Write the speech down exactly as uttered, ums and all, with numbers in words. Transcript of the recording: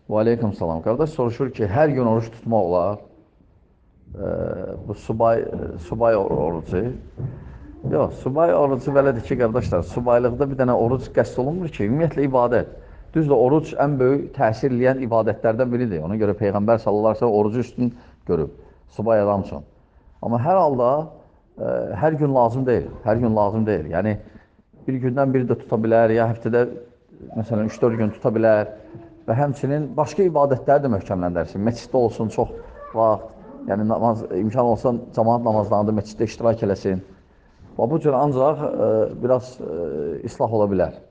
Və aleyküm salam. Qardaş soruşur ki, hər gün oruç tutmaq olar. E, bu subay, subay or orucu. Yox, subay orucu belədir ki, qardaşlar, subaylıqda bir dənə oruc qəsd olunmur ki, ümumiyyətlə ibadət. Düzdür, oruc ən böyük təsir eləyən ibadətlərdən biridir. Ona görə Peyğəmbər sallallahu əleyhi və səlləm orucu üstün görüb, subay adam üçün. Amma hər halda e, hər gün lazım deyil, hər gün lazım deyil. Yəni, bir gündən biri də tuta bilər, ya həftədə məsələn üç dörd gün tuta bilər və həmçinin başqa ibadətləri də möhkəmləndirsin. Məsciddə olsun çox vaxt, yəni namaz, imkan olsa cəmaat namazlarında məsciddə iştirak eləsin. Və bu cür ancaq e, biraz e, islah ola bilər.